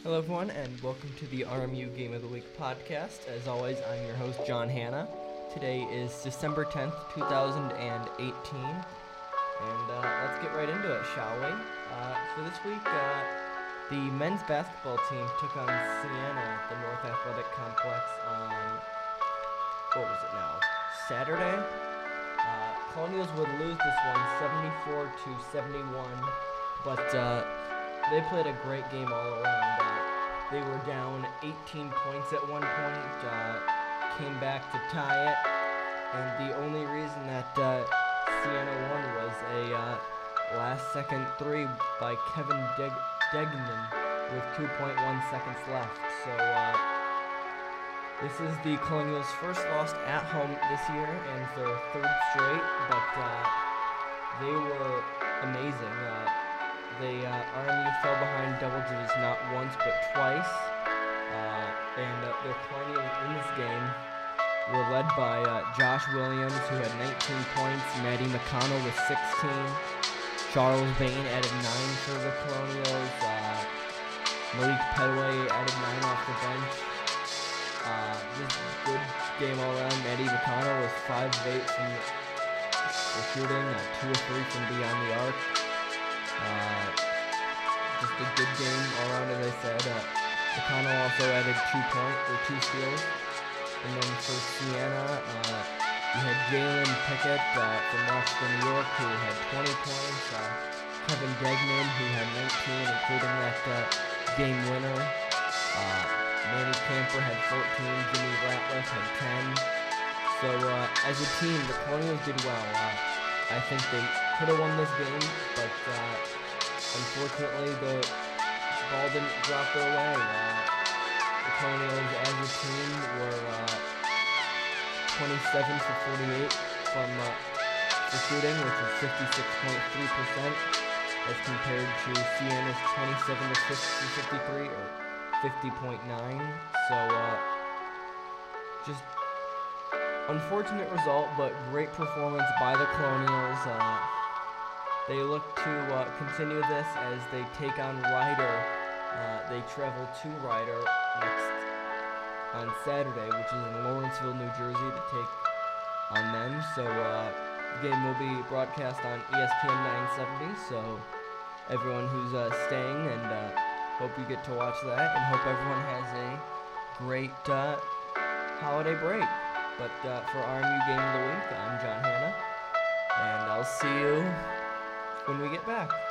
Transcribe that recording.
Hello, everyone, and welcome to the RMU Game of the Week podcast. As always, I'm your host, John Hanna. Today is December 10th, 2018, and let's get right into it, shall we? For this week, the men's basketball team took on Siena at the North Athletic Complex on, Saturday? Colonials would lose this one 74-71, but they played a great game all around. They were down 18 points at one point, came back to tie it, and the only reason that Siena won was a last-second three by Kevin Degnan with 2.1 seconds left. So this is the Colonials' first loss at home this year and their third straight, but they were amazing. RMU fell behind double digits not once but twice, and their Colonials in this game were led by Josh Williams, who had 19 points, Maddie McConnell with 16, Charles Bain added 9 for the Colonials, Malik Pedway added 9 off the bench. Just a good game all around. Maddie McConnell was 5 of 8 for shooting, 2 of 3 from beyond the arc. Just a good game all around, as I said. McConnell also added 2 steals. And then for Siena, we had Jalen Pickett from Rochester, New York, who had 20 points. Kevin Degnan, who had 19, including that game winner. Manny Camper had 14. Jimmy Ratliff had 10. So as a team, the Colonials did well. I think they could have won this game, but unfortunately the ball didn't drop their way. The Colonials as a team were 27 for 48 for shooting, which is 56.3%, as compared to Siena's 27 to 53 or 50.9. So just unfortunate result, but great performance by the Colonials. They look to continue this as they take on Ryder. They travel to Ryder next on Saturday, which is in Lawrenceville, New Jersey, to take on them. So the game will be broadcast on ESPN 970. So everyone who's staying, and hope you get to watch that, and hope everyone has a great holiday break. But for RMU Game of the Week, I'm John Hanna, and I'll see you when we get back.